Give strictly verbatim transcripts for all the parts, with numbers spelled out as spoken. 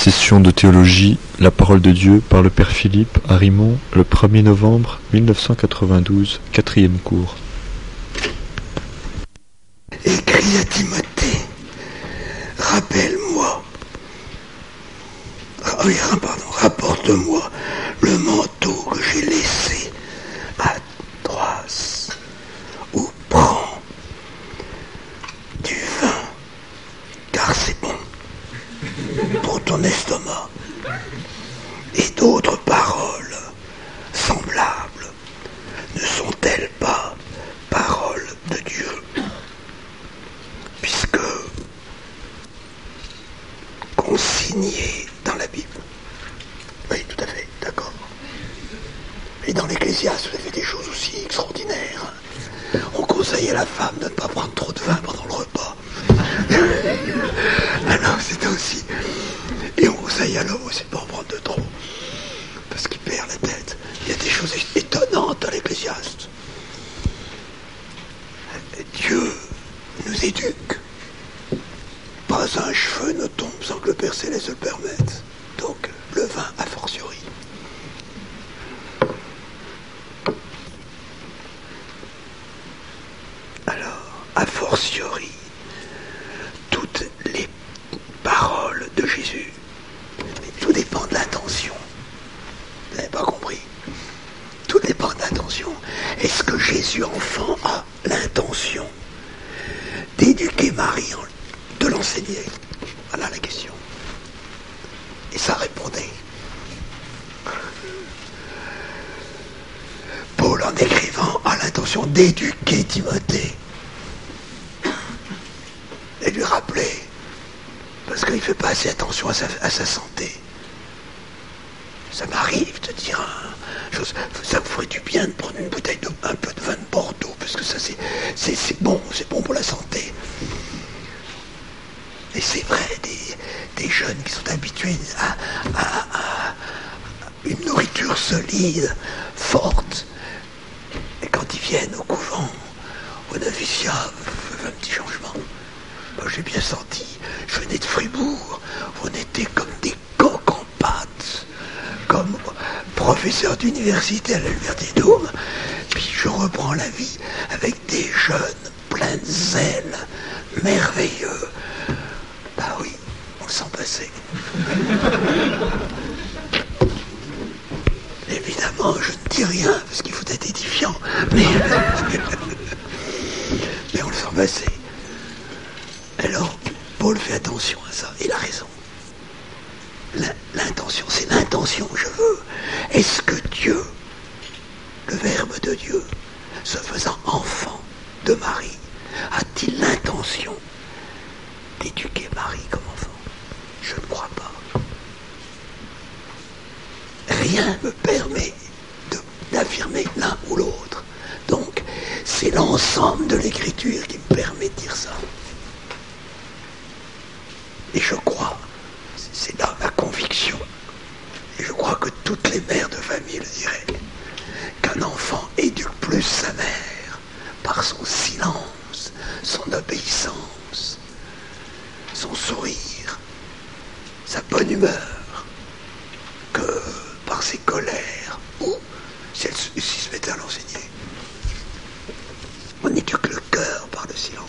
Session de théologie, la parole de Dieu par le Père Philippe à Rimont, le premier novembre mille neuf cent quatre-vingt-douze, quatrième cours. Écrit à Timothée, rappelle-moi, ah, oui, pardon, rapporte-moi le manteau que j'ai laissé à Troas, ou prends du vin, car c'est bon pour ton estomac, et d'autres paroles semblables ne sont-elles pas paroles de Dieu, puisque consignées dans la Bible? Oui, tout à fait, d'accord. Et dans l'Ecclésiaste, vous avez des choses aussi extraordinaires. On conseille à la femme de ne pas prendre trop de vin pendant le repas. Alors c'est aussi. Et on conseille à l'homme aussi de ne pas en prendre de trop, parce qu'il perd la tête. Il y a des choses étonnantes dans l'Ecclésiaste. Dieu nous éduque. Pas un cheveu ne tombe sans que le Père Céleste le permette. Donc le vin a fortiori. Alors, a fortiori, toutes les paroles de Jésus, mais tout dépend de l'intention. Vous n'avez pas compris? Tout dépend de l'intention. Est-ce que Jésus enfant a l'intention d'éduquer Marie, de l'enseigner? Voilà la question. Et ça répondait. Paul, en écrivant, a l'intention d'éduquer Timothée et lui rappeler, parce qu'il ne fait pas assez attention à sa, à sa santé. Ça m'arrive de dire un chose, ça vous ferait du bien de prendre une bouteille de un peu de vin de Bordeaux, parce que ça c'est, c'est, c'est bon, c'est bon pour la santé. Et c'est vrai, des, des jeunes qui sont habitués à, à, à une nourriture solide, forte, et quand ils viennent au couvent, au noviciat, un petit changement. Moi j'ai bien senti, je venais de Fribourg, on était comme des coqs en pâte, comme professeur d'université à l'université d'Oum, puis je reprends la vie avec des jeunes pleins de zèle, merveilleux. Bah oui, on le sent passer. Évidemment, je ne dis rien, parce qu'il faut être édifiant, mais, mais on le sent passer. Alors, Paul fait attention à ça, il a raison. L'intention, c'est l'intention que je veux. Est-ce que Dieu, le Verbe de Dieu, se faisant enfant de Marie, a-t-il l'intention d'éduquer Marie comme enfant? Je ne crois pas. Rien ne me permet de, d'affirmer l'un ou l'autre. Donc, c'est l'ensemble de l'Écriture qui me permet de dire ça. Et je crois, c'est là ma conviction, et je crois que toutes les mères de famille le diraient, qu'un enfant éduque plus sa mère par son silence, son obéissance, son sourire, sa bonne humeur, que par ses colères, ou si elle s'il se mettait à l'enseigner. On éduque le cœur par le silence.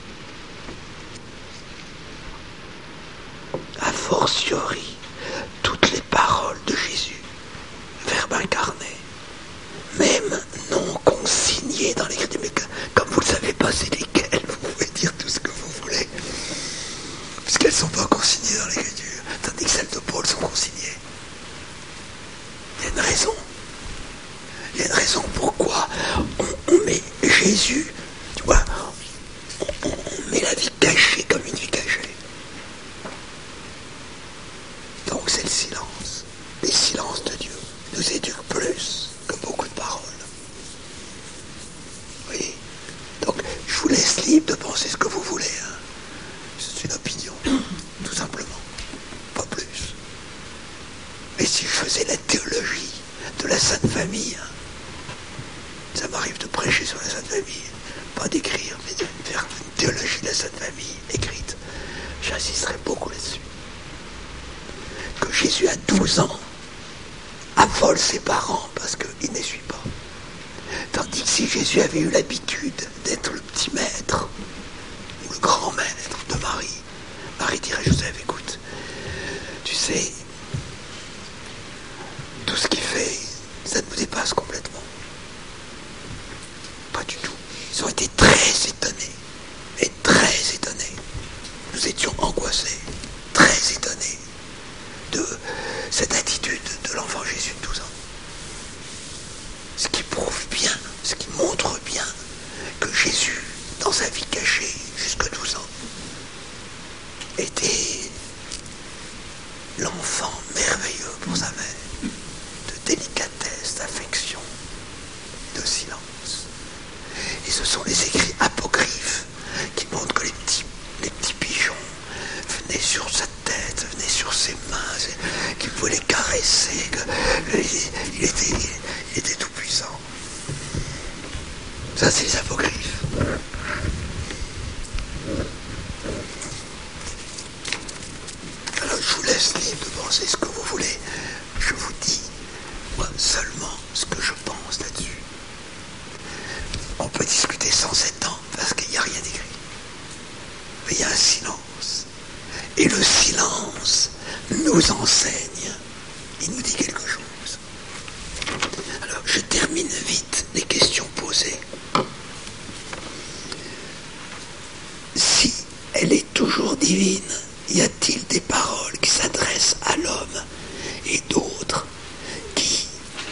A fortiori, toutes les paroles de Jésus, Verbe incarné, même non consignées dans l'Écriture, mais comme vous ne savez pas c'est lesquelles, vous pouvez dire tout ce que vous voulez, puisqu'elles ne sont pas consignées dans l'Écriture, tandis que celles de Paul sont consignées. Il y a une raison. Il y a une raison pourquoi on, on met Jésus, tu vois, on, on met la vie cachée comme une vie cachée. Donc c'est le silence. Les silences de Dieu nous éduquent plus que beaucoup de paroles. Oui. Donc je vous laisse libre de penser ce que vous voulez. Hein. C'est une opinion, tout simplement. Pas plus. Mais si je faisais la théologie de la Sainte Famille, hein, ça m'arrive de prêcher sur la Sainte Famille, pas d'écrire, mais de faire une théologie de la Sainte Famille écrite. J'insisterai beaucoup là-dessus. que Jésus à douze ans affole ses parents parce qu'il ne suit pas. Tandis que si Jésus avait eu l'habitude d'être le petit maître ou le grand maître de Marie, Marie dirait: Joseph, écoute, tu sais, tout ce qu'il fait, ça nous dépasse complètement. Pas du tout. Ils ont été très étonnés, et très étonnés. Nous étions angoissés, très étonnés de cette attitude de l'enfant Jésus de douze ans. Ce qui prouve bien, ce qui montre bien que Jésus, dans sa vie cachée, jusqu'à douze ans, était l'enfant merveilleux pour sa mère, de délicatesse, d'affection, de silence. Et ce sont les écrits apocryphes qui montrent que les petits, les petits pigeons venaient sur sa tête, venaient sur ses mains, qu'il pouvait les caresser, qu'il était, il était tout puissant. Ça, c'est les apocryphes. Alors, je vous laisse libre de penser ce que vous voulez. Je vous dis, moi, seulement ce que je pense là-dessus. On peut discuter sans s'étendre parce qu'il n'y a rien d'écrit. Mais il y a un silence. Et le silence nous enseigne. Il nous dit quelque chose. Alors, je termine vite les questions posées. Si elle est toujours divine, y a-t-il des paroles qui s'adressent à l'homme et d'autres qui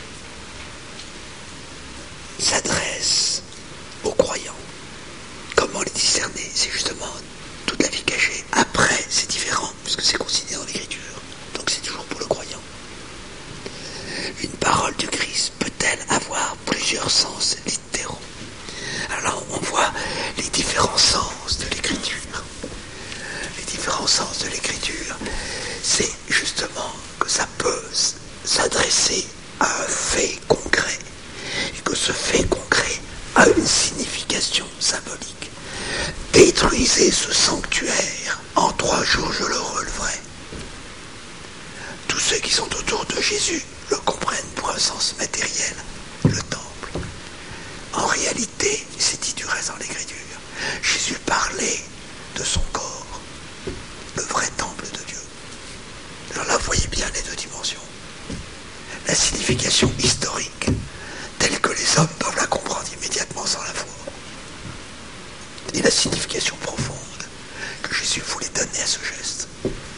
s'adressent aux croyants? Comment les discerner? C'est justement toute la vie cachée. Après, c'est différent, puisque c'est considéré dans l'Écriture. Donc c'est toujours pour le croyant. Une parole du Christ peut-elle avoir plusieurs sens littéraux? Alors on voit les différents sens de l'Écriture. Les différents sens de l'Écriture, c'est justement que ça peut s'adresser à un fait concret. Et que ce fait concret a une signification symbolique. Détruisez ce sanctuaire, en trois jours je le releverai. Tous ceux qui sont autour de Jésus le comprennent pour un sens matériel, le temple. En réalité, c'est dit du reste dans l'Écriture, Jésus parlait de son corps, le vrai temple de Dieu. Alors là, vous voyez bien les deux dimensions. La signification historique, telle que les hommes peuvent la comprendre immédiatement sans la foi. Et la signification profonde que Jésus voulait donner à ce geste.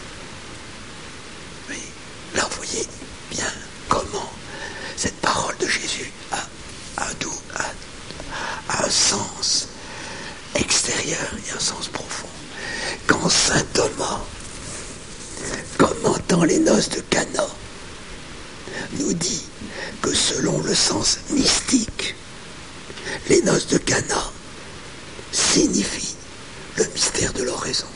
Mais là, vous voyez bien comment cette parole de Jésus a, a, a, a un sens extérieur et un sens profond. Quand saint Thomas, commentant les noces de Cana, nous dit que selon le sens mystique, les noces de Cana signifient le mystère de l'oraison.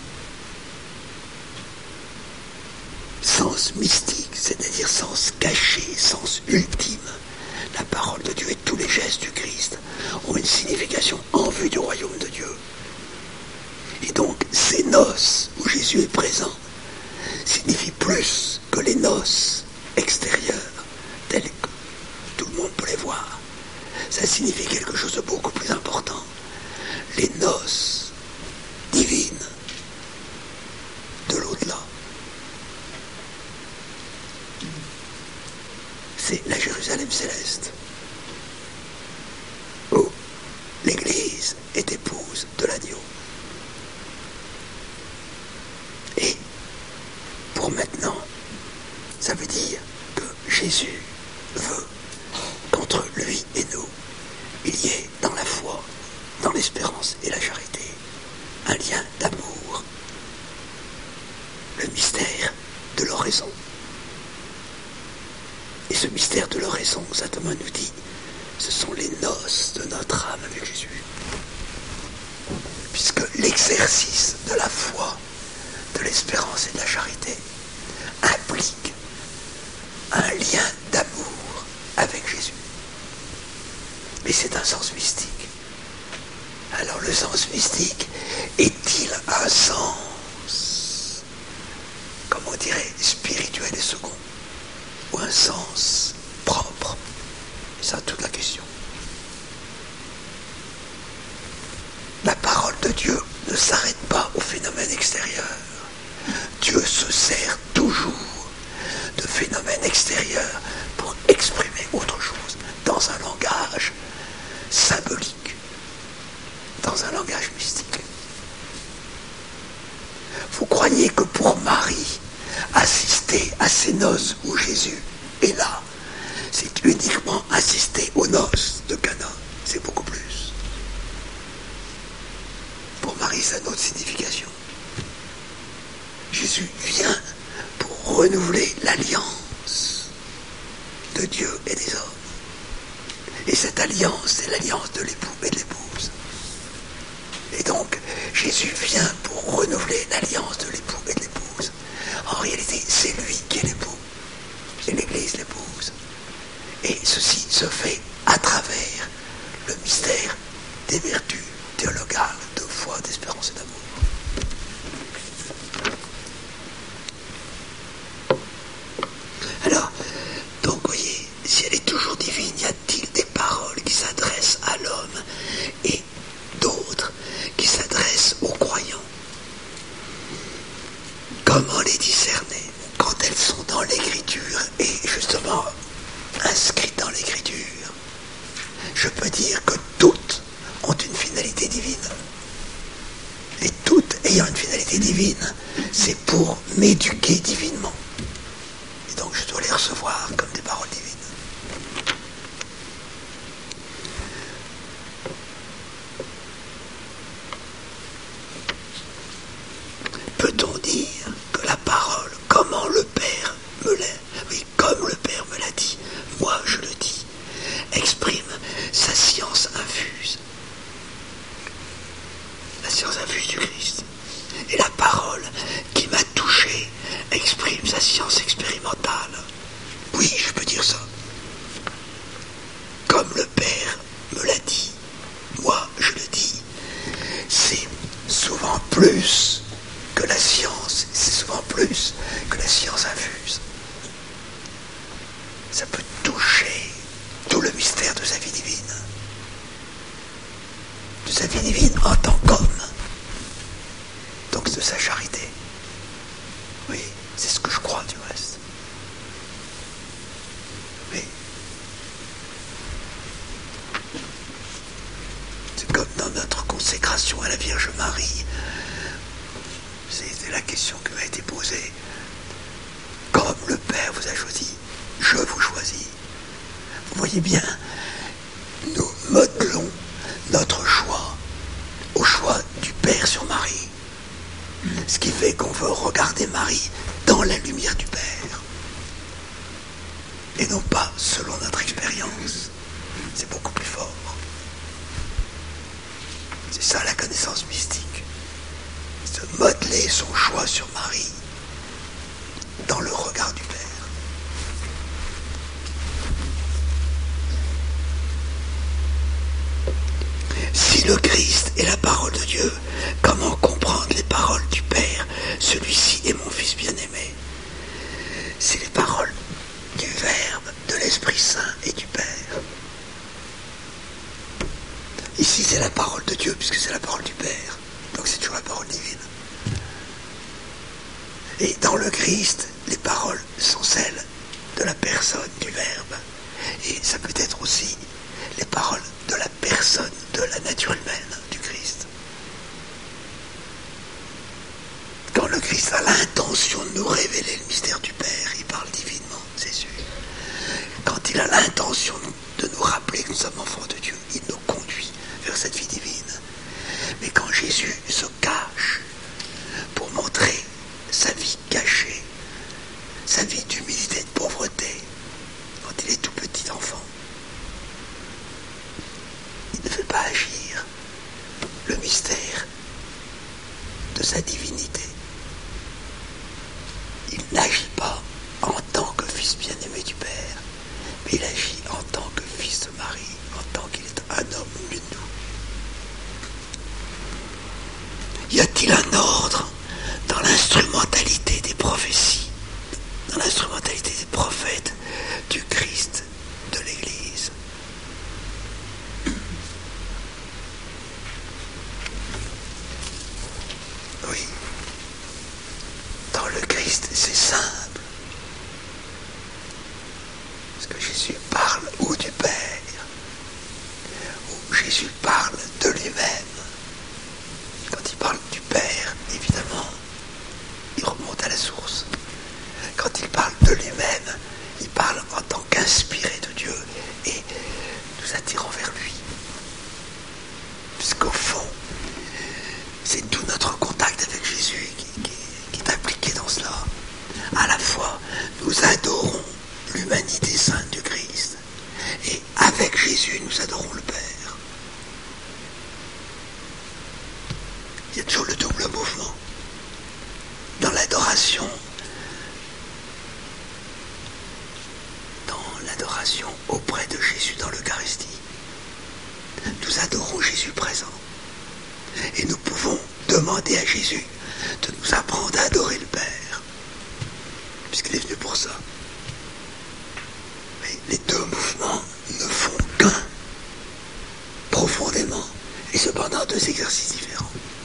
Sens mystique, c'est-à-dire sens caché, sens ultime. La parole de Dieu et tous les gestes du Christ ont une signification en vue du royaume de Dieu. Et donc, ces noces où Jésus est présent signifient plus que les noces extérieures, telles que tout le monde peut les voir. Ça signifie quelque chose de beaucoup plus important. Les noces divines de l'au-delà. C'est la Jérusalem céleste, où l'Église est épouse de l'agneau. Et pour maintenant, ça veut dire que Jésus veut qu'entre lui et nous, il y ait dans la foi, dans l'espérance et la charité, un lien d'amour, le mystère de l'oraison. Et ce mystère de l'oraison, saint Thomas nous dit, ce sont les noces de notre âme avec Jésus. Puisque l'exercice de la foi, de l'espérance et de la charité implique un lien d'amour avec Jésus. Mais c'est un sens mystique. Alors le sens mystique est-il un sens, comme comme on dirait, spirituel et second, ou un sens propre. C'est ça toute la question. La parole de Dieu ne s'arrête pas au phénomène extérieur. Dieu se sert toujours de phénomènes extérieurs pour exprimer autre chose, dans un langage symbolique, dans un langage mystique. Vous croyez que pour Marie, assister à ces noces où Jésus est là, c'est uniquement assister aux noces de Cana, c'est beaucoup plus. Pour Marie, ça a une autre signification. Jésus vient pour renouveler l'alliance de Dieu et des hommes. Et cette alliance, c'est l'alliance de l'époux et de l'épouse. Et donc, Jésus vient pour renouveler l'alliance de l'époux et de l'épouse. En réalité, c'est lui qui est l'époux. Et l'Église l'épouse. Et ceci se fait à travers le mystère des vertus théologales de foi, d'espérance et d'amour. Alors, donc, voyez, si elle est toujours divine, y a-t-il des paroles qui s'adressent à l'homme et d'autres qui s'adressent aux croyants? Comment les discerner quand elles sont dans l'Écriture et justement inscrites dans l'Écriture? Je peux dire que toutes ont une finalité divine. Et toutes ayant une finalité divine, c'est pour m'éduquer divinement. Et donc je dois les recevoir comme des paroles divines. Peut-on dire que la parole, comment le Père me l'a, oui, comme le Père me l'a dit, moi je le dis, exprime sa science infuse, la science infuse du Christ. Et la parole qui m'a touché exprime sa science expérimentale. Oui, je peux dire ça. Comme le Père me l'a dit, moi je le dis. C'est souvent plus que la science, c'est souvent plus que la science infuse. Ça peut toucher tout le mystère de sa vie divine. De sa vie divine en tant qu'homme. Donc de sa charité. Oui, c'est ce que je crois du reste. Oui. C'est comme dans notre consécration à la Vierge Marie. C'était la question qui m'a été posée. Comme le Père vous a choisi, je vous choisis. Vous voyez bien, nous modelons notre choix au choix du Père sur Marie. Ce qui fait qu'on veut regarder Marie dans la lumière du Père. Et non pas selon notre expérience. C'est beaucoup plus fort. C'est ça la connaissance mystique. C'est de modeler son choix sur Marie dans le regard du Père. Si le Christ est la parole de Dieu, comment comprendre les paroles du Père? Celui-ci est mon Fils bien-aimé. C'est les paroles du Verbe, de l'Esprit Saint et du Père. Ici, c'est la parole de Dieu, puisque c'est la parole du Père. Donc c'est toujours la parole divine. Et dans le Christ, les paroles sont celles de la personne du Verbe. Et ça peut être aussi les paroles de la personne de la nature humaine du Christ. Quand le Christ a l'intention de nous révéler le mystère du Père, il parle divinement, c'est sûr. Quand il a l'intention de nous rappeler que nous sommes enfants de Dieu, il nous conduit vers cette vie divine. Mais quand Jésus se cache pour montrer sa vie cachée, sa vie d'humilité et de pauvreté, quand il est tout petit enfant, il ne fait pas agir le mystère de sa divinité. Il n'agit pas en tant que fils bien-aimé du Père, mais il agit en tant que fils de Marie, en tant qu'il est un homme au milieu de nous. Y a-t-il un ordre dans l'instrumentalité des prophéties? Jésus parle de lui-même, quand il parle du Père, évidemment, il remonte à la source. Quand il parle de lui-même, il parle en tant qu'inspiré de Dieu et nous attirant vers lui. Puisqu'au fond, c'est tout notre contact avec Jésus qui, qui, qui est impliqué dans cela. À la fois, nous adorons l'humanité sainte du Christ et avec Jésus, nous adorons le Père. Il y a toujours le double mouvement. Dans l'adoration, dans l'adoration auprès de Jésus dans l'Eucharistie, nous adorons Jésus présent. Et nous pouvons demander à Jésus de nous apprendre à adorer le Père, puisqu'il est venu pour ça. Mais les deux mouvements ne font qu'un, profondément, et cependant deux exercices différents.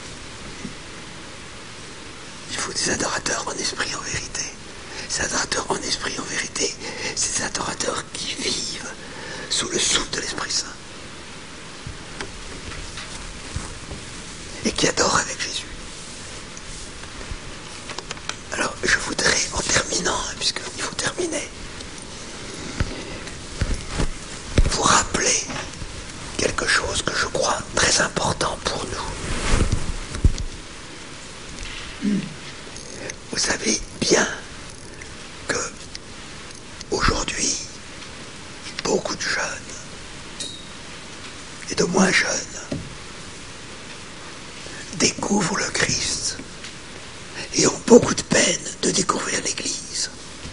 Il faut des adorateurs en esprit en vérité. Ces adorateurs en esprit en vérité, c'est des adorateurs qui vivent sous le souffle de l'Esprit Saint. Et qui adorent avec Jésus. Alors, je voudrais, en terminant, puisqu'il faut terminer, vous rappeler quelque chose que je crois très important pour nous. Vous savez bien que aujourd'hui, beaucoup de jeunes et de moins jeunes découvrent le Christ et ont beaucoup de peine de découvrir l'Église.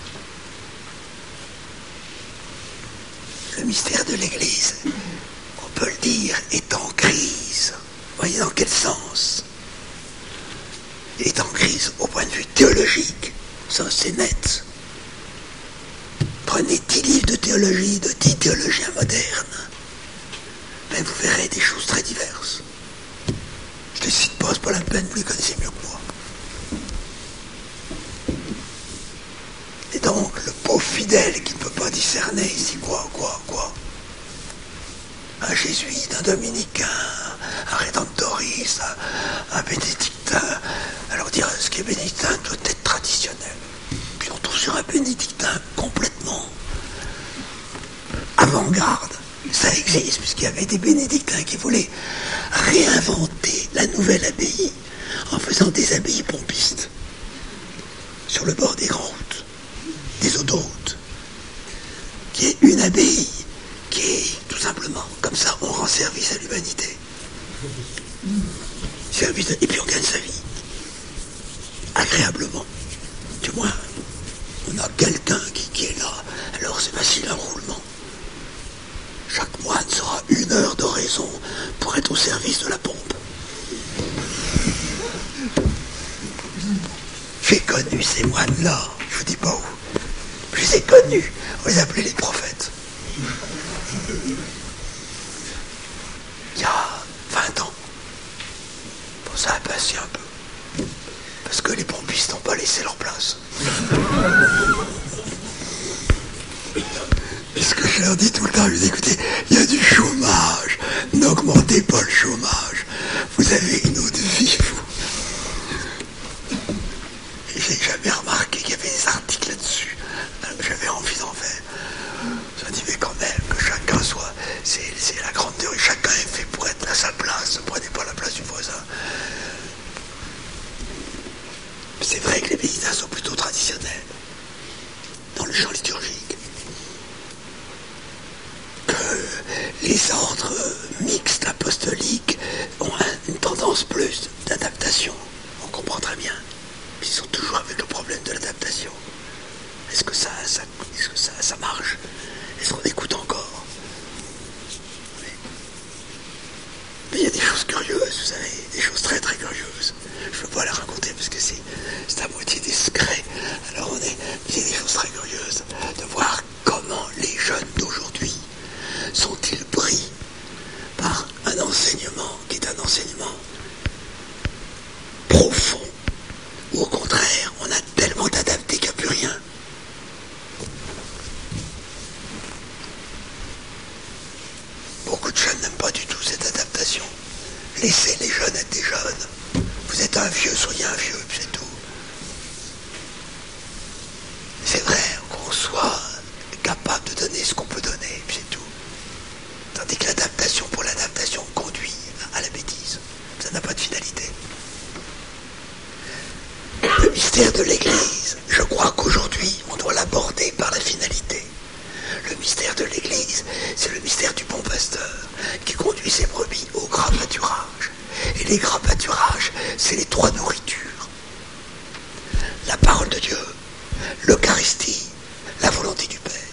Le mystère de l'Église, on peut le dire, est en crise. Vous voyez dans quel sens? Il est en crise au point de vue théologique. Ça, c'est net. Prenez dix livres de théologie de dix théologiens modernes. Ben, vous verrez des choses très diverses. Je ne les cite pas, c'est pas la peine, vous les connaissez mieux que moi. Et donc, le pauvre fidèle qui ne peut pas discerner ici quoi, quoi, quoi. Un jésuite, un dominicain, un rédemptoriste, un, un bénédictin. Alors dire ce qui est bénédictin doit être traditionnel. Puis on tombe sur un bénédictin complètement avant-garde. Ça existe, puisqu'il y avait des bénédictins qui voulaient réinventer la nouvelle abbaye en faisant des abbayes pompistes sur le bord des grandes routes, des autoroutes, qui est une abbaye qui est tout simplement, comme ça, on rend service à l'humanité. Service à... Et puis on gagne sa vie. Agréablement. Du moins, on a quelqu'un qui, qui est là. Alors c'est facile, un roulement. Chaque moine sera une heure d'oraison pour être au service de la pompe. J'ai connu ces moines-là, je vous dis pas où. Je les ai connus, on les appelait les prophètes. Il y a vingt ans. Bon, ça a passé un peu. Parce que les pompistes n'ont pas laissé leur place. Et ce que je leur dis tout le temps, je dis, écoutez, il y a du chômage. N'augmentez pas le chômage. Vous avez une autre vie, vous. Et j'ai jamais remarqué qu'il y avait des articles là-dessus. J'avais envie d'en faire. Je dis, mais quand même, que chacun soit... C'est, c'est la grande théorie. Chacun est fait pour être à sa place. Ne prenez pas la place du voisin. C'est vrai que les bénédictins sont plutôt traditionnels dans le champ liturgique. Que les ordres mixtes apostoliques ont un, une tendance plus d'adaptation. On comprend très bien. Ils sont toujours avec le problème de l'adaptation. Est-ce que ça, ça, est-ce que ça, ça marche? Est-ce qu'on écoute encore? Mais, mais il y a des choses curieuses, vous savez, des choses très très curieuses. Je ne veux pas les raconter parce que c'est, c'est à moitié discret. Alors on est, il y a des choses très curieuses de voir comment les jeunes d'aujourd'hui sont-ils pris par un enseignement qui est un enseignement profond, ou au contraire, on a tellement adapté qu'il n'y a plus rien. Beaucoup de jeunes n'aiment pas du tout cette laissez les jeunes être des jeunes. Vous êtes un vieux, soyez un vieux, c'est tout. C'est vrai qu'on soit capable de donner ce qu'on peut donner, c'est tout. Tandis que l'adaptation pour l'adaptation conduit à la bêtise. Ça n'a pas de finalité. Le mystère de l'Église, je crois qu'aujourd'hui, on doit l'aborder par la finalité. Le mystère de l'Église, c'est le mystère du bon pasteur qui conduit ses brebis au grand pâturage. Et les grands pâturages, c'est les trois nourritures. La parole de Dieu, l'Eucharistie, la volonté du Père.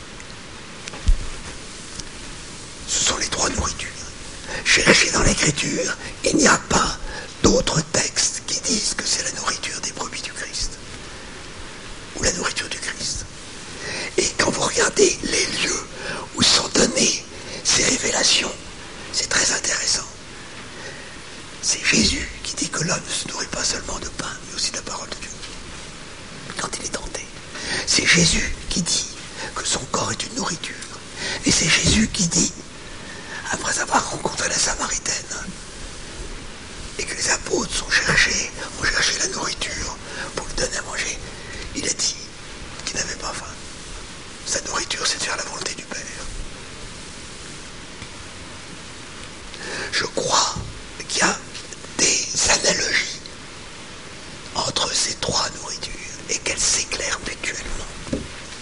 Ce sont les trois nourritures. Cherchez dans l'Écriture, il n'y a pas d'autres textes qui disent que c'est la nourriture des brebis du Christ. Ou la nourriture du Christ. Et quand vous regardez les lieux où sont données ces révélations, c'est très intéressant. C'est Jésus qui dit que l'homme ne se nourrit pas seulement de pain, mais aussi de la parole de Dieu. Quand il est tenté. C'est Jésus qui dit que son corps est une nourriture. Et c'est Jésus qui dit, après avoir rencontré la Samaritaine, et que les apôtres sont cherchés, ont cherché la nourriture pour lui donner à manger, il a dit qu'il n'avait pas faim. Sa nourriture, c'est de faire la volonté du Père. Je crois qu'il y a des analogies entre ces trois nourritures et qu'elles s'éclairent mutuellement.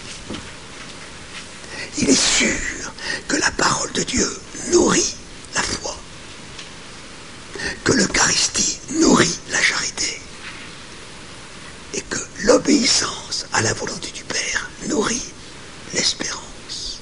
Il est sûr que la parole de Dieu nourrit la foi, que l'Eucharistie nourrit la charité et que l'obéissance à la volonté du Père nourrit l'espérance.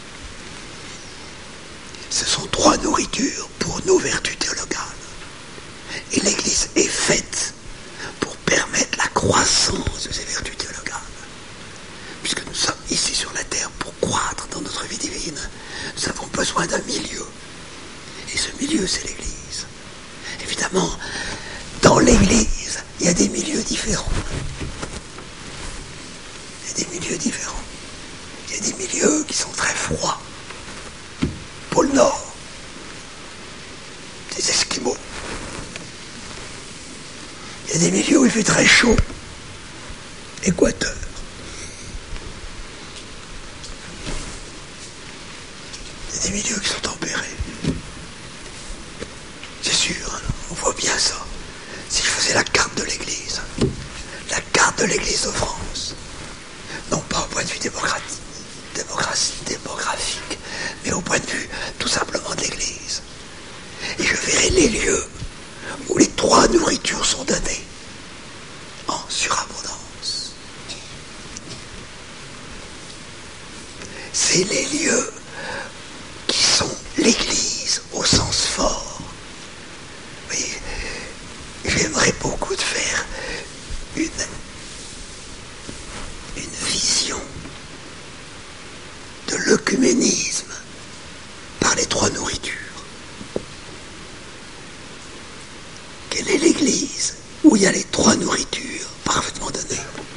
Ce sont trois nourritures pour nos vertus théologales. Et l'Église est faite pour permettre la croissance de ces vertus théologales. Puisque nous sommes ici sur la terre pour croître dans notre vie divine, nous avons besoin d'un milieu. Et ce milieu, c'est l'Église. Évidemment, dans l'Église, il y a des milieux différents. Il y a des milieux différents. Il y a des milieux qui sont très froids. Pôle Nord, des Esquimaux. Il y a des milieux où il fait très chaud. Équateur. Il y a des milieux qui sont tempérés. C'est sûr, hein, on voit bien ça. Si je faisais la carte de l'Église, la carte de l'Église de France, non pas au point de vue démocratique, démocratie, démographique, mais au point de vue tout simplement de l'Église. Et je verrai les lieux où les trois nourritures sont données en surabondance. C'est les lieux qui sont l'Église au sens fort. Oui, j'aimerais beaucoup de faire une, une vision de l'œcuménisme par les trois nourritures. Quelle est l'Église où il y a les trois nourritures parfaitement données?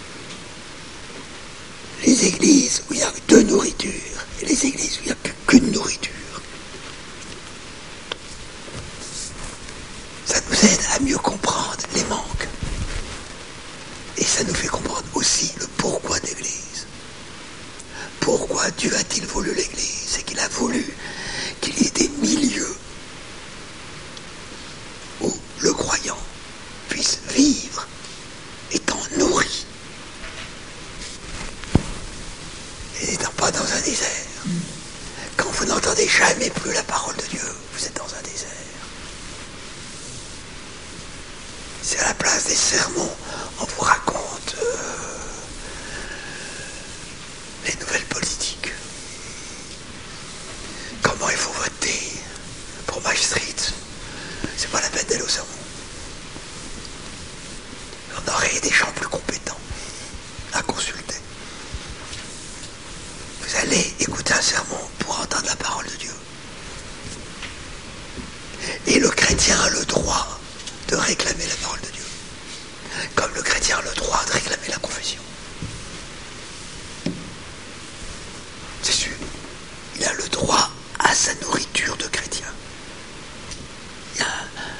Les églises où il y a deux nourritures et les églises où il n'y a plus qu'une nourriture. Ça nous aide à mieux comprendre les manques. Et ça nous fait comprendre aussi le pourquoi de l'Église. Pourquoi Dieu a-t-il voulu l'Église? C'est qu'il a voulu qu'il y ait des milieux où le croyant puisse vivre étant nourri et n'étant pas dans un désert. Quand vous n'entendez jamais plus la parole de Dieu, vous êtes dans un désert. C'est à la place des sermons, on vous raconte euh, les nouvelles politiques. Comment il faut voter pour Maastricht. C'est pas la peine d'aller au sermon. On aurait des gens plus compétents à consulter. Vous allez écouter un sermon pour entendre la parole de Dieu. Et le chrétien a le droit de réclamer la parole de Dieu. Comme le chrétien a le droit de réclamer la confession. C'est sûr. Il a le droit à sa nourriture de chrétien. Il y a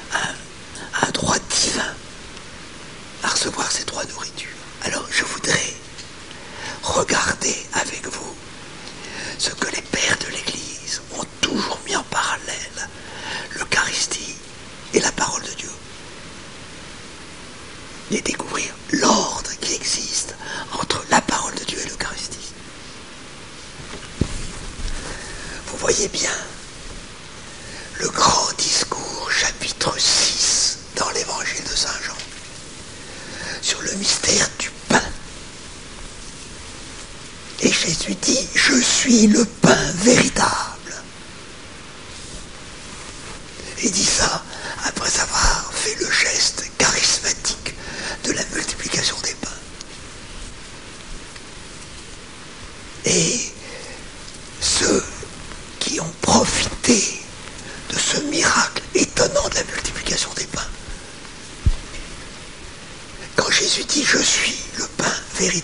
voyez bien le grand discours, chapitre six, dans l'évangile de Saint Jean, sur le mystère du pain. Et Jésus dit, je suis le pain véritable. Il dit ça après avoir fait le geste charismatique de la multiplication des pains. Et ceux qui ont profité de ce miracle étonnant de la multiplication des pains, quand Jésus dit « Je suis le pain véritable »,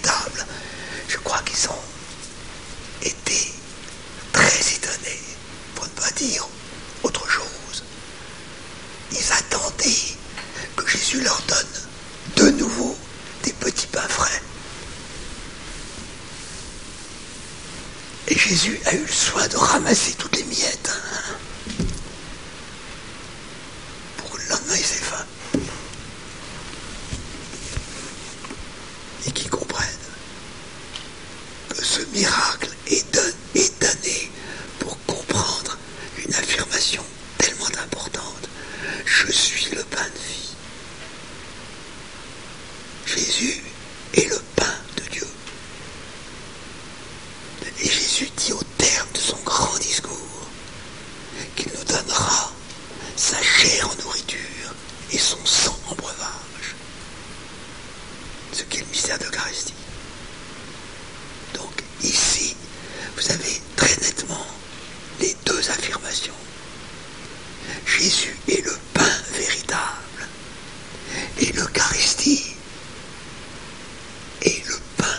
je crois qu'ils ont été très étonnés, pour ne pas dire autre chose. Ils attendaient que Jésus leur donne de nouveau des petits pains frais. Et Jésus a eu le soin de ramasser toutes les miettes, hein, pour que le lendemain il ait faim. Et qu'ils comprennent que ce miracle est, don- est donné pour comprendre une affirmation tellement importante. Je suis le pain de vie. Jésus est le pain de Dieu. Et Jésus dit au terme de son grand discours qu'il nous donnera sa chair en nourriture et son sang en breuvage. Ce qui est le mystère de l'Eucharistie. Donc ici, vous avez très nettement les deux affirmations. Jésus est le pain véritable et l'Eucharistie est le pain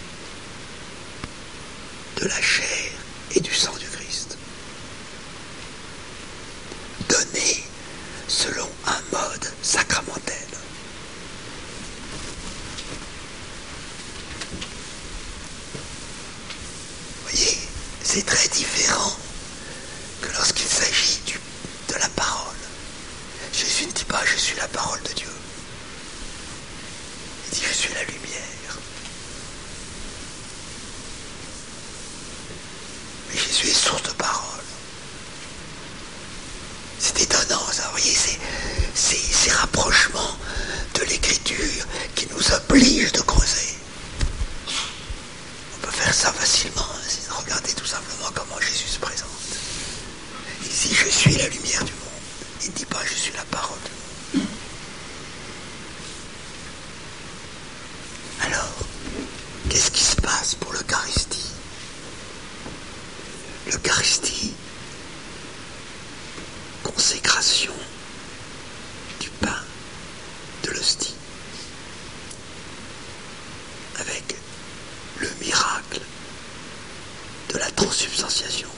de la chair et du sang du Christ, donné selon un mode sacramentel. Vous voyez, c'est très différent que lorsqu'il s'agit du, de la parole. Jésus ne dit pas « je suis la parole de Dieu ». Il dit « je suis la lumière ». Mais Jésus est source de parole. C'est étonnant, ça, vous voyez, c'est, c'est ces rapprochements de l'écriture qui nous obligent de creuser. On peut faire ça facilement, hein, si vous regardez tout simplement comment Jésus se présente. Ici, je suis la lumière du monde. Il ne dit pas, je suis la parole du monde. Alors, qu'est-ce qui se passe pour l'Eucharistie ? L'Eucharistie, consécration du pain, de l'hostie, avec le miracle de la transsubstantiation.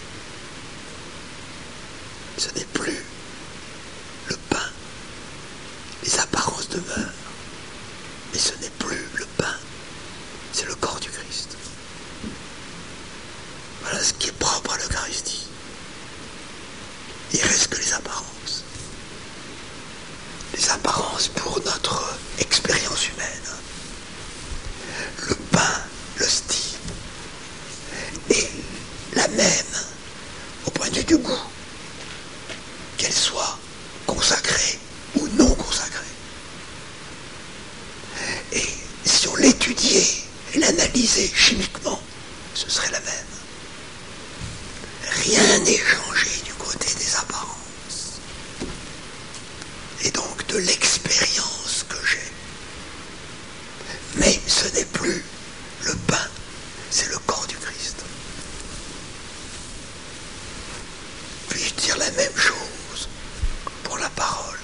Ce n'est plus le pain, les apparences demeurent, mais ce n'est plus le pain, c'est le corps du Christ. Voilà ce qui est propre à l'Eucharistie. Il reste que les apparences. Les apparences pour notre expérience humaine. Le pain, l'hostie, est la même au point de vue du goût, qu'elle soit consacrée ou non consacrée. Et si on l'étudiait et l'analysait chimiquement, ce serait la même. Rien n'est changé du côté des apparences et donc de l'expérience que j'ai. Mais ce n'est plus le pain, c'est le corps du Christ. Puis-je dire la même chose pour la parole?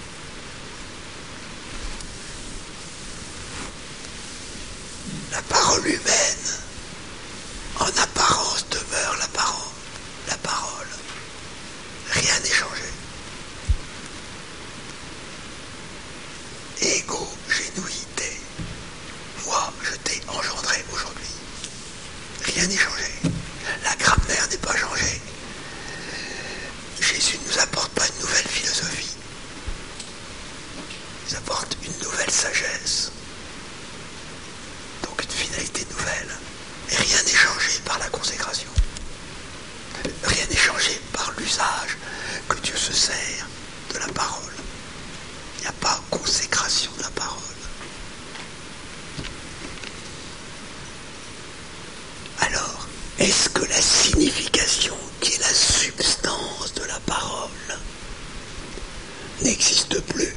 La parole humaine, en apparence, demeure la parole. La parole. Rien n'est changé. parole. Il n'y a pas consécration de la parole. Alors, est-ce que la signification, qui est la substance de la parole, n'existe plus?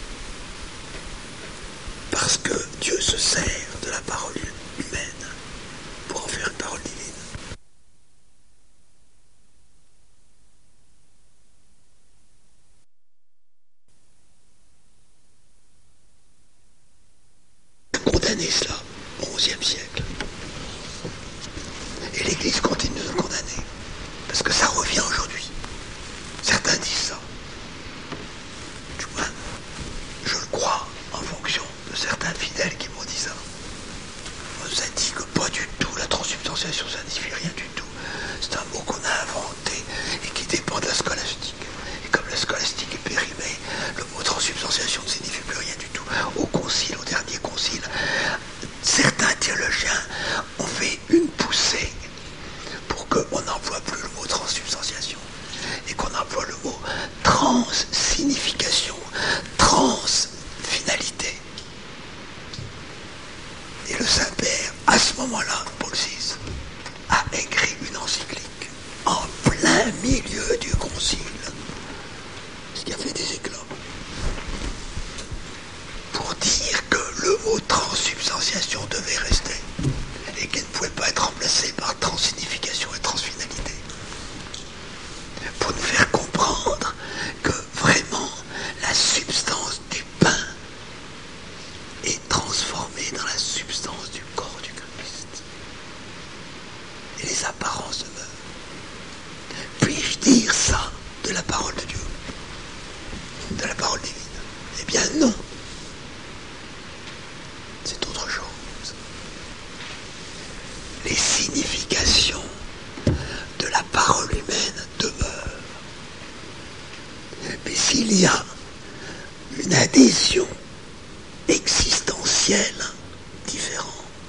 Parce que Dieu se sert de la parole humaine pour en faire une parole divine. Condamner cela au onzième siècle. Et l'Église continue de le condamner. Parce que ça revient aujourd'hui. Certains disent ça. Du moins, je le crois en fonction de certains fidèles qui m'ont dit ça. On nous a dit que pas du tout, la transsubstantiation, ça ne signifie rien du tout. C'est un mot qu'on a inventé et qui dépend de la scolastique. Et comme la scolastique est périmée, le mot transsubstantiation ne signifie plus rien du tout. Au concile, au dernier concile, certains théologiens ont fait une poussée pour qu'on n'emploie plus le mot transsubstantiation et qu'on emploie le mot trans-signification, trans-finalité. Et le Saint-Père, à ce moment-là, Paul six, a écrit une encyclique en plein milieu du concile, ce qui a fait des éclats, pour dire que le mot transsubstantiation devait rester et qu'il ne pouvait pas être remplacé par transsignification et transfinalité. Pour nous faire comprendre que vraiment la substance du pain est transformée dans la substance du corps du Christ. Et les apparences demeurent. Puis-je dire ça de la parole de Dieu, de la parole divine? Eh bien non. C'est autre chose. Les significations de la parole humaine demeurent. Mais s'il y a une adhésion existentielle différente,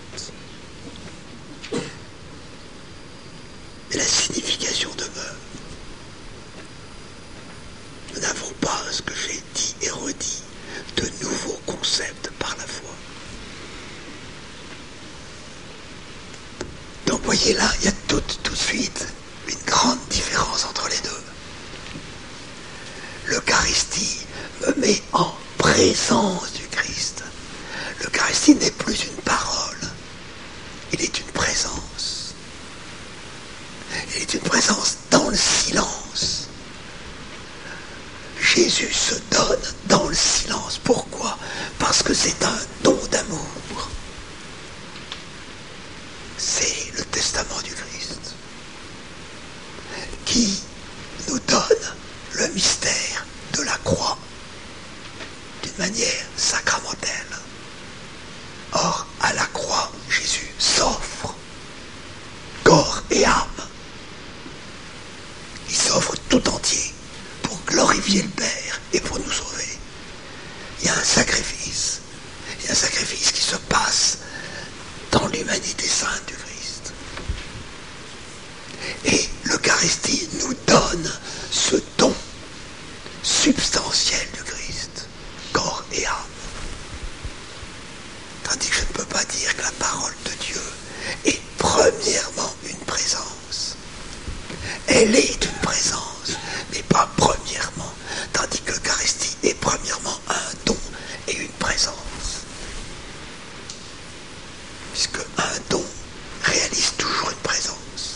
mais la signification demeure. Nous n'avons pas, ce que j'ai dit et redit, de nouveaux concepts par la foi. Donc voyez là, il y a tout, tout de suite une grande différence entre les deux. L'Eucharistie me met en présence du Christ. L'Eucharistie n'est plus une parole, il est une présence. Il est une présence dans le silence. Jésus se donne dans le silence. Pourquoi? Parce que c'est un don d'amour. C'est le testament du Christ qui nous donne le mystère de la croix d'une manière sacramentelle. Or, à la croix, Jésus s'offre corps et âme. Il s'offre tout entier pour glorifier le Père et pour nous sauver. Il y a un sacrifice. Il y a un sacrifice qui se passe dans l'humanité sainte du Christ. Et l'Eucharistie nous donne ce don substantiel du Christ, corps et âme. Tandis que je ne peux pas dire que la parole de Dieu est premièrement une présence. Elle est une présence, mais pas premièrement. Tandis que l'Eucharistie est premièrement un don et une présence. Puisque un don réalise toujours une présence.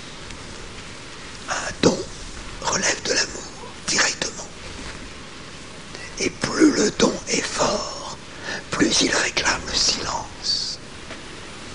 Un don relève de l'amour directement. Et plus le don est fort, plus il réclame le silence.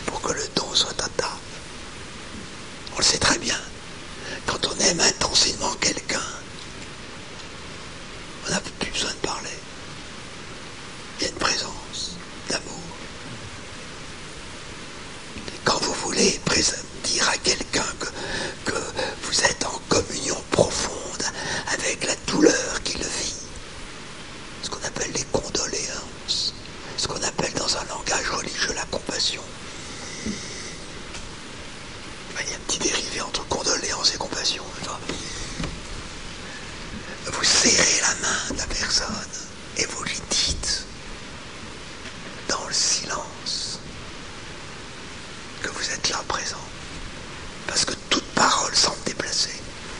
la main de la personne et vous lui dites dans le silence que vous êtes là présent. Parce que toute parole semble déplacée.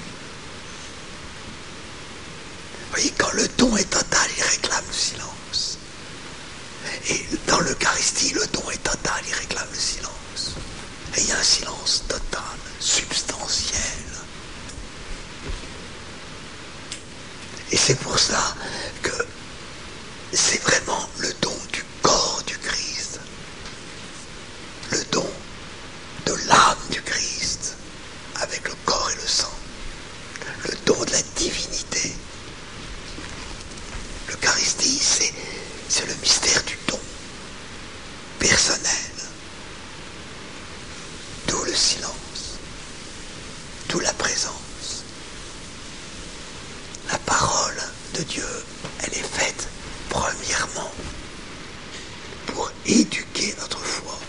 Vous voyez, quand le don est total, il réclame le silence. Et dans l'Eucharistie, le don est total, il réclame le silence. Et il y a un silence total, substantiel. Et c'est pour ça que c'est vraiment le don du corps du Christ. Le don de l'âme du Christ, avec le corps et le sang. Le don de la divinité. L'Eucharistie, c'est, c'est le mystère du don personnel. D'où le silence, d'où la présence. La parole de Dieu, elle est faite premièrement pour éduquer notre foi.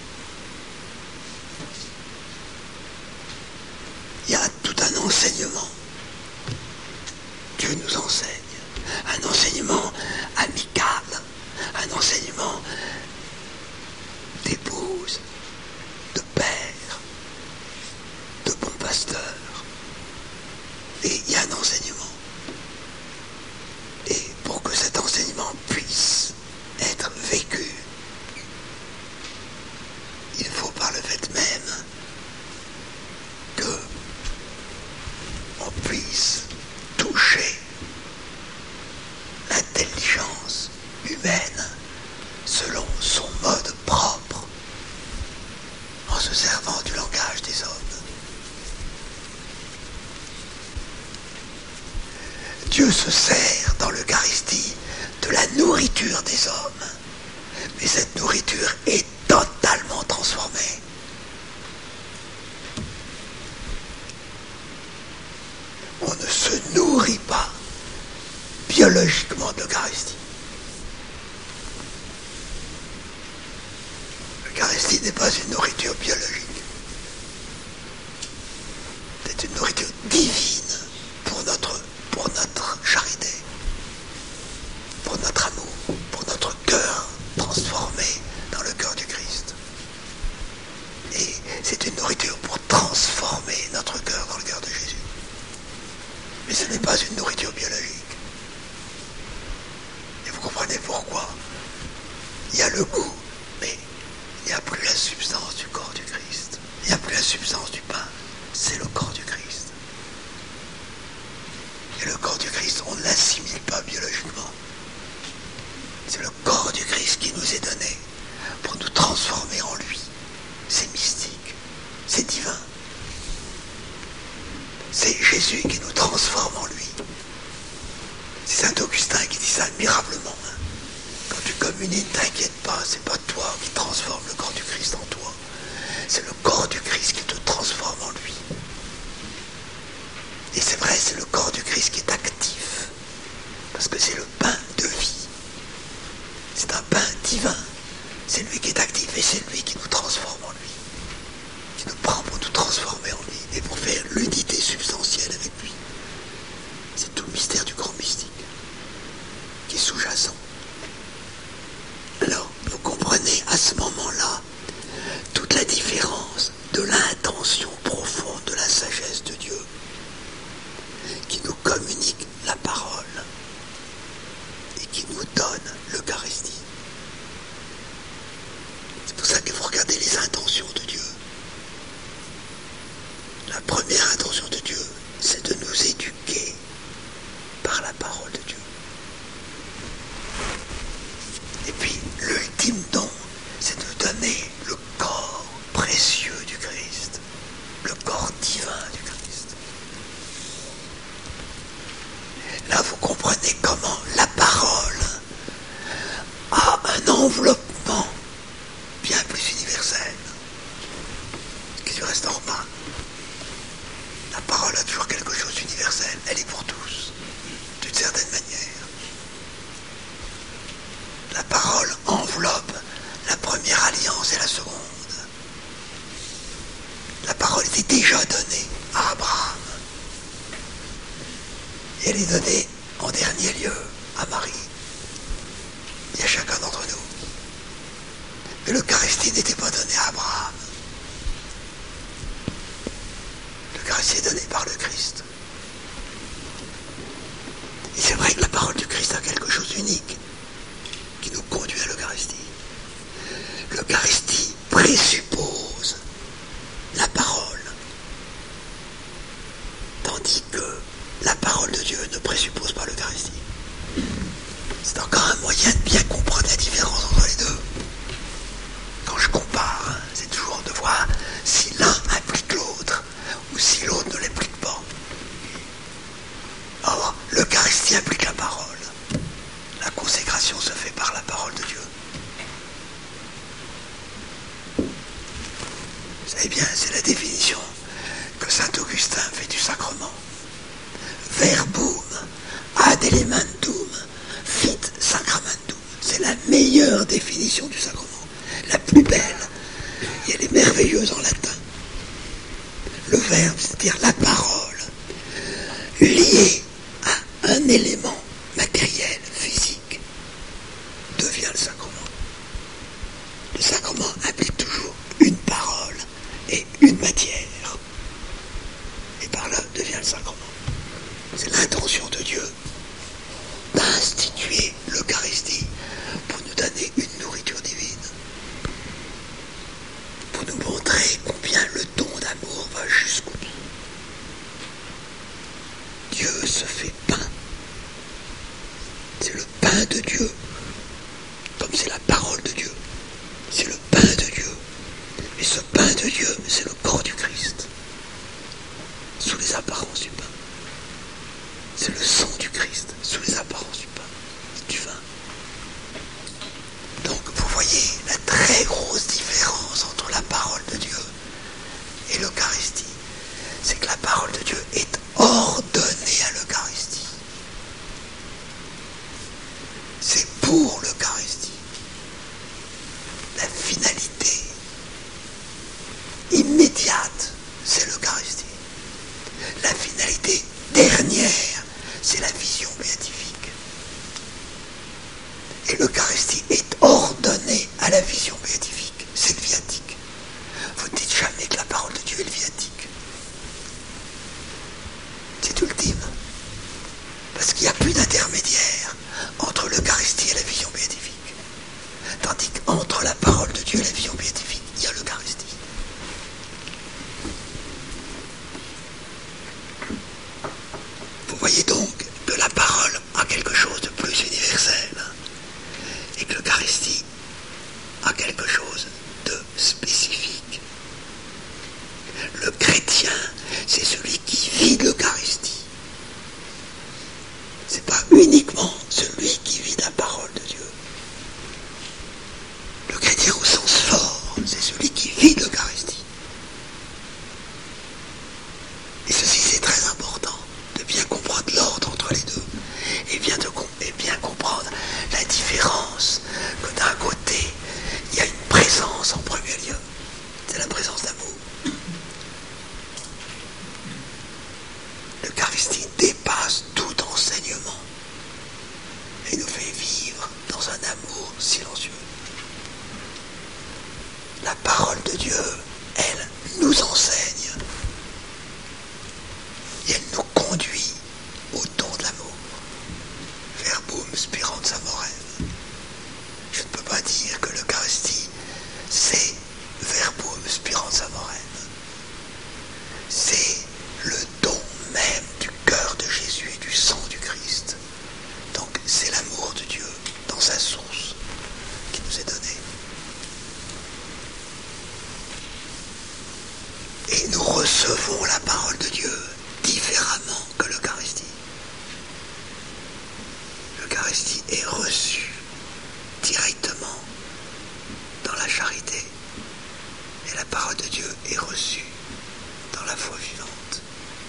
Il y a tout un enseignement. Dieu nous enseigne. Un enseignement amical, un enseignement d'épouse, de père, de bon pasteur. Et il y a un enseignement. Et pour que cet enseignement puisse être vécu, il faut par le fait même que on puisse toucher l'intelligence humaine selon son mode propre, en se servant du langage des hommes. Dieu se sert dans l'Eucharistie de la nourriture des hommes, mais cette nourriture est totalement transformée. On ne se nourrit pas biologiquement de l'Eucharistie. L'Eucharistie n'est pas une nourriture biologique. C'est une nourriture divine pour notre, pour notre charité, pour notre amour, pour notre cœur transformé dans le cœur du Christ. Et c'est une nourriture pour transformer notre cœur dans le cœur de Jésus. Mais ce n'est pas une nourriture biologique. Et vous comprenez pourquoi? Il y a le goût, mais il n'y a plus la substance du corps du Christ. Il n'y a plus la substance du pain. C'est le corps du Christ. Et le corps du Christ, on ne l'assimile pas biologiquement. C'est le corps du Christ qui nous est donné pour nous transformer en lui. C'est mystique. C'est divin. C'est Jésus qui nous transforme en lui. C'est saint Augustin qui dit ça admirablement. Hein. Quand tu communies, ne t'inquiète pas, c'est pas toi qui transforme le corps du Christ en toi. C'est le corps du Christ qui te transforme en lui. Et c'est vrai, c'est le corps du Christ qui est actif. Parce que c'est le pain de vie. C'est un pain divin. C'est lui qui est actif et c'est lui qui nous transforme en lui. Qui nous prend pour nous transformer en lui et pour faire l'unité substantielle avec lui. C'est tout le mystère du grand mystique qui est sous-jacent. Alors, vous comprenez à ce moment-là toute la différence de l'intention profonde de la sagesse de Dieu qui nous communique la parole et qui nous donne l'Eucharistie. C'est pour ça que vous regardez les intentions de Dieu. La première intention de Dieu, c'est de nous éduquer par la parole de Dieu. Et puis, l'ultime don, c'est de nous donner le corps précieux du Christ, le corps divin du Christ. Là, vous comprenez comment la parole a un enveloppement bien plus universel, ce qui du reste normal. La parole a toujours quelque chose d'universel, elle est pour tous, d'une certaine manière. La parole enveloppe la première alliance et la seconde. La parole était déjà donnée à Abraham. Et elle est donnée en dernier dernier lieu à Marie et à chacun d'entre nous. Mais l'Eucharistie n'était pas donnée à Abraham. L'Eucharistie est donnée par le Christ. Et c'est vrai que la parole du Christ a quelque chose d'unique qui nous conduit à l'Eucharistie. L'Eucharistie présuppose la parole, tandis que la parole de Dieu ne présuppose pas l'Eucharistie. C'est encore un moyen de bien comprendre la différence entre les deux. Quand je compare, hein, c'est toujours de voir si l'un implique l'autre ou si l'autre ne l'implique pas. Or, l'Eucharistie implique la parole. La consécration se fait par la parole de Dieu. Vous savez bien, c'est la définition que saint Augustin fait du sacrement. Verbum ad elementum fit sacramentum. C'est la meilleure définition du sacrement, la plus belle, et elle est merveilleuse en latin. Le verbe, c'est-à-dire la parole, liée à un élément matériel, physique, devient le sacrement. Le sacrement implique toujours une parole et une matière. Et par là devient le sacrement. C'est l'intention de Dieu d'instituer l'Eucharistie pour nous donner une nourriture divine. Pour nous montrer combien le don d'amour va jusqu'au bout. Dieu se fait pain. C'est le pain de Dieu. Comme c'est la parole de Dieu. C'est le pain de Dieu. Et ce pain de Dieu, c'est le corps du Christ. Sous les apparences du pain. C'est le sang du Christ, sous les apparences du pain, du vin. Donc, vous voyez la très grosse différence entre la parole de Dieu et l'Eucharistie. C'est que la parole de Dieu est ordonnée à l'Eucharistie. C'est pour l'Eucharistie. La finalité immédiate, c'est l'Eucharistie. La finalité dernière, c'est la vision béatifique. Et l'Eucharistie est ordonnée à la vision béatifique. C'est le viatique. Vous ne dites jamais que la parole de Dieu est le viatique. C'est ultime. Parce qu'il n'y a plus d'intermédiaire entre l'Eucharistie et la vision béatifique. Tandis qu'entre la parole de Dieu et la vision béatifique, il y a l'Eucharistie. Vous voyez donc que la parole a quelque chose de plus universel et que l'Eucharistie a quelque chose de spécifique. Le chrétien, c'est celui qui vit de l'Eucharistie. C'est pas uniquement celui qui vit la parole de Dieu. Le chrétien au sens fort, c'est celui qui vit de l'Eucharistie. Et ceci, c'est très important. Bien comprendre l'ordre entre les deux et bien, de, et bien comprendre la différence que d'un côté il y a une présence en premier lieu, c'est la présence d'amour. L'Eucharistie dépasse tout enseignement et nous fait vivre dans un amour silencieux. La parole de Dieu, elle, nous enseigne. Et elle nous conduit au don de l'amour. Verbum spirans amorem. Je ne peux pas dire que l'Eucharistie, c'est verbum spirans amorem. C'est le don même du cœur de Jésus et du sang du Christ. Donc c'est l'amour de Dieu dans sa source qui nous est donné. Et nous recevons la parole de Dieu différemment que l'Eucharistie. L'Eucharistie est reçue directement dans la charité et la parole de Dieu est reçue dans la foi vivante.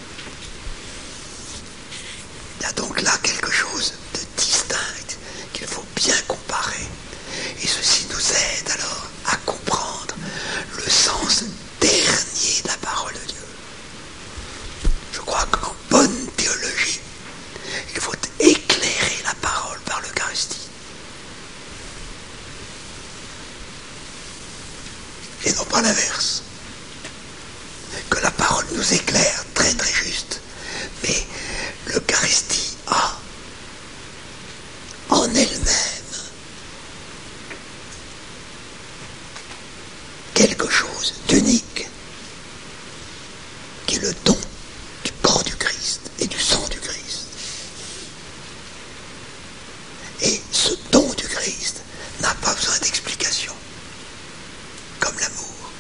Il y a donc là quelque chose de distinct qu'il faut bien comparer et ceci nous aide alors à comprendre le sens dernier de la parole de Dieu. Je crois qu'en bonne théologie, il faut éclairer elle-même quelque chose d'unique, qui est le don du corps du Christ et du sang du Christ. Et ce don du Christ n'a pas besoin d'explication, comme l'amour.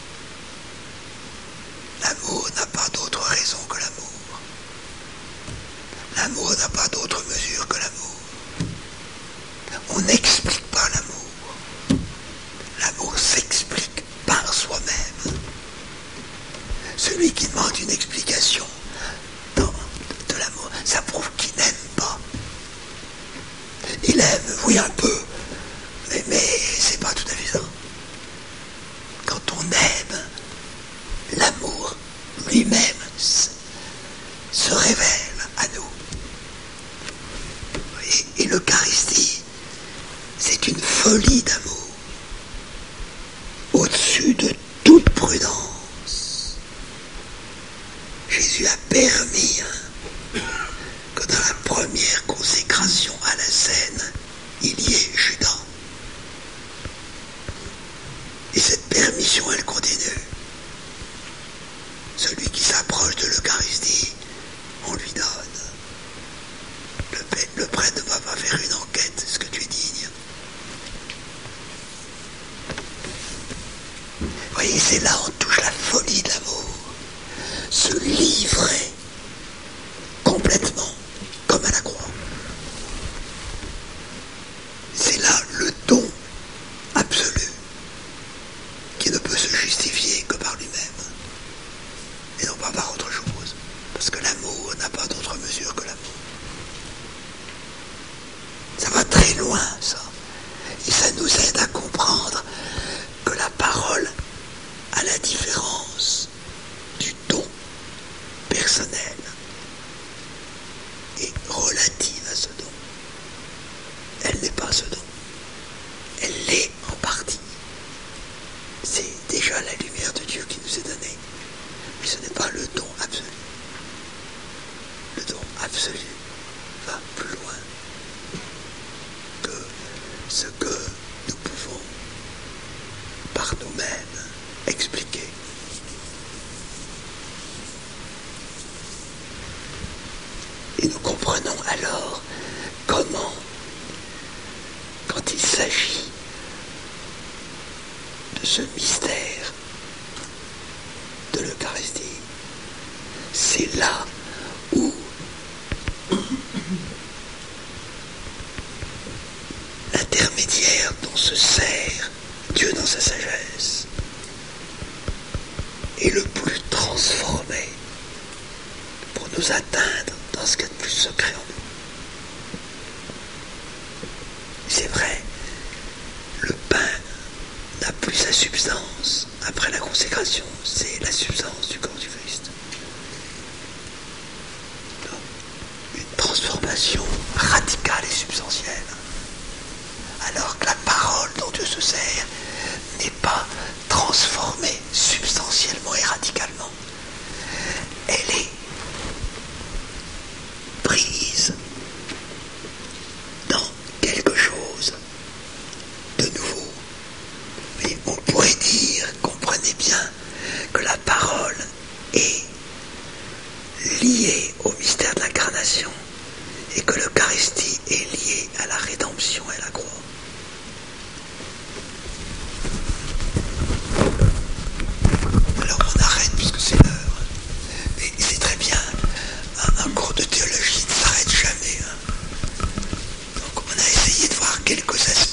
L'amour n'a pas d'autre raison que l'amour. L'amour n'a pas d'autre mesure que l'amour. On n'explique pas l'amour. L'amour s'explique par soi-même. Celui qui demande une explication dans, de l'amour, ça prouve qu'il n'aime pas. Il aime, oui, un peu, mais, mais c'est pas tout à fait ça. Quand on aime, l'amour lui-même se, se révèle à nous. Et, et l'Eucharistie, c'est une folie d'amour, au-dessus de toute prudence. Jésus a permis hein, que dans la première consécration à la scène, il y ait Judas. Et cette permission, elle continue. Celui qui s'approche de l'Eucharistie, on lui donne. Le, le prêtre ne va pas faire une enquête, est-ce que tu es digne? Vous voyez, c'est là où on touche la folie de l'amour. Se livrer complètement, comme à la croix. C'est là le don absolu, qui ne peut se justifier que par lui-même, et non pas par autre chose, parce que l'amour n'a pas d'autre mesure que l'amour. Ça va très loin, ça, et ça nous aide à comprendre que la parole, à la différence du don personnel, est relative à ce don. Elle n'est pas ce don. Elle l'est en partie. C'est déjà la lumière de Dieu qui nous est donnée. Mais ce n'est pas le don absolu. Le don absolu va plus loin que ce que nous pouvons par nous-mêmes expliquer. Et nous comprenons alors comment, quand il s'agit de ce mystère de l'Eucharistie, c'est là où l'intermédiaire dont se sert Dieu dans sa sagesse est le plus transformé pour nous atteindre dans ce qu'il y a de plus secret en nous. C'est vrai, le pain n'a plus sa substance après la consécration, c'est la substance du corps du Christ. Donc, une transformation radicale et substantielle. Alors que la parole dont Dieu se sert n'est pas transformée substantiellement et radicalement. Elle est prise dans quelque chose de nouveau. Mais on pourrait dire, comprenez bien, que la parole est liée au mystère de l'incarnation et que l'Eucharistie est liée à la rédemption et à la croix. Alors on arrête puisque c'est l'heure. Mais c'est très bien. Un, un cours de théologie ne s'arrête jamais. Hein. Donc on a essayé de voir quelques aspects